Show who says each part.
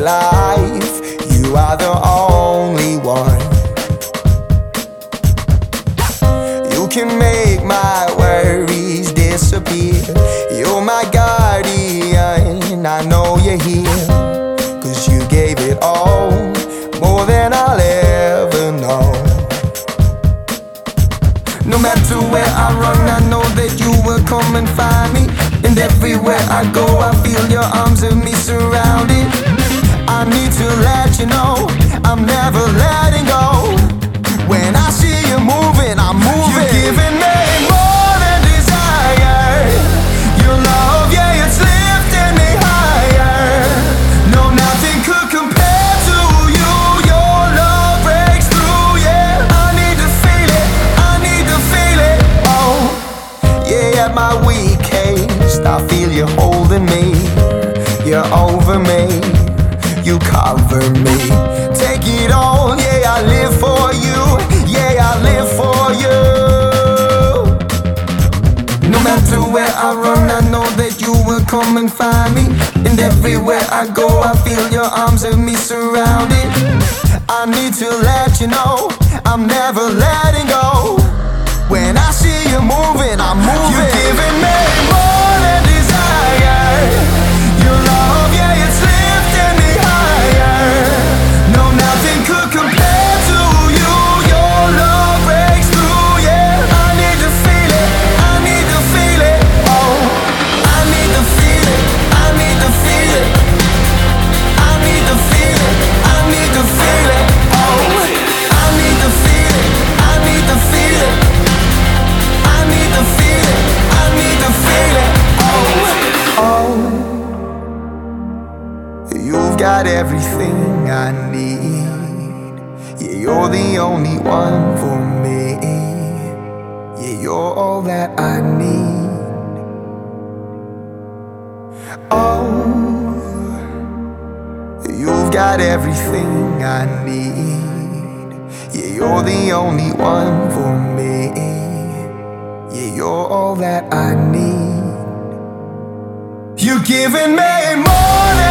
Speaker 1: life. You are the only one. You can make my worries disappear. You're my guardian, I know you're here. 'Cause you gave it all, more than I'll ever know. No matter where I run, I know that you will come and find me. And everywhere I go, I feel your arms of me surrounded. I need to let you know, I'm never letting go. When I see you moving, I'm moving. You're giving me more than desire. Your love, yeah, it's lifting me higher. No, nothing could compare to you. Your love breaks through, yeah. I need to feel it, I need to feel it. Oh, yeah, at my weakest, I feel you holding me. You're over me, you cover me. Take it all, yeah, I live for you. Yeah, I live for you. No matter where I run, I know that you will come and find me. And everywhere I go, I feel your arms of me surrounded. I need to let you know, I'm never letting go. When I see you moving, I'm moving. You're giving me more than desire. Your love, yeah, it's lifting me higher. No, nothing could compare to you. Your love breaks through, yeah. I need to feel it, I need to feel it. Oh, I need to feel it, I need to feel it. I need to feel it, I need to feel it. Oh, I need to feel it, I need to feel it. I need to feel it, I need to feel it. Oh, oh, you've got everything I need. Yeah, you're the only one for me. Yeah, you're all that I need. Oh, you've got everything I need. Yeah, you're the only one for me. Yeah, you're all that I need. You're giving me more than